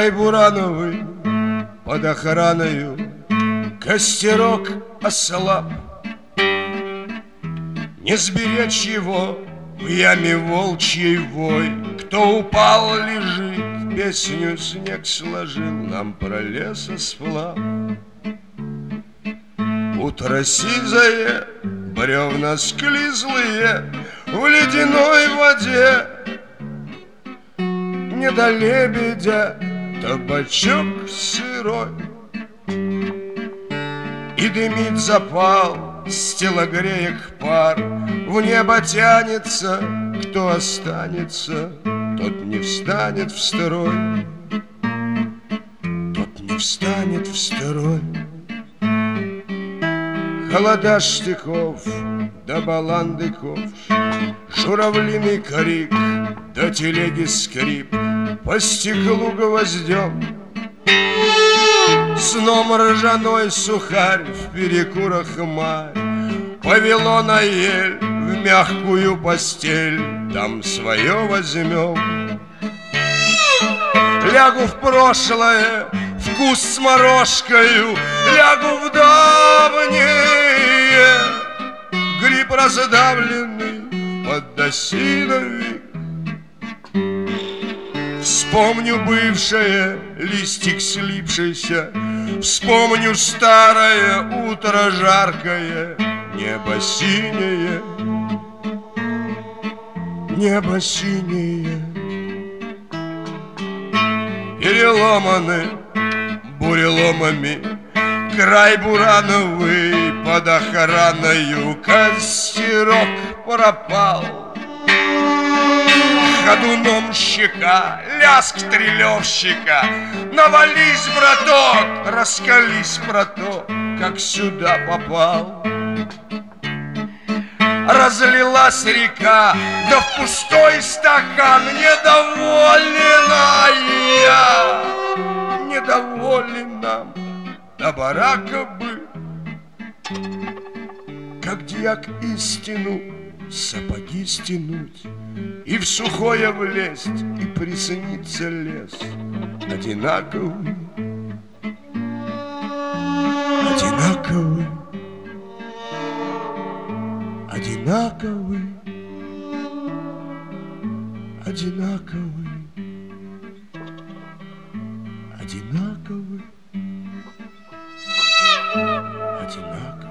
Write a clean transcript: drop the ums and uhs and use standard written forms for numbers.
Край бурановый под охраною, костерок ослаб. Не сберечь его в яме волчьей вой. Кто упал, лежит, песню снег сложил нам про лесосплав. Утро сизое, бревна склизлые в ледяной воде. Не до лебедя табачок сырой, и дымит запал с телогреек пар. В небо тянется, кто останется, тот не встанет в строй, тот не встанет в строй. Холода штыков да баланды ковш, журавлиный крик да телеги скрип, по стеклу гвоздем. Сном ржаной сухарь в перекурах марь повело на ель в мягкую постель. Там свое возьмем. Лягу в прошлое, вкус с морожкою, лягу в давнее, гриб раздавленный под осиновик. Вспомню бывшее, листик слипшийся, вспомню старое утро жаркое, небо синее, небо синее. Переломаны буреломами край бурановый под охраною, костерок пропал. Ходуном щека, лязг трелевщика. Навались, браток, раскались, браток, как сюда попал. Разлилась река, да в пустой стакан недовольная. Недоволен нам до барака бы, как дьяк истину сапоги стянуть и в сухое влезть, и приснится лес одинаковый, одинаковый, одинаковый, одинаковый, одинаковый, одинаковый.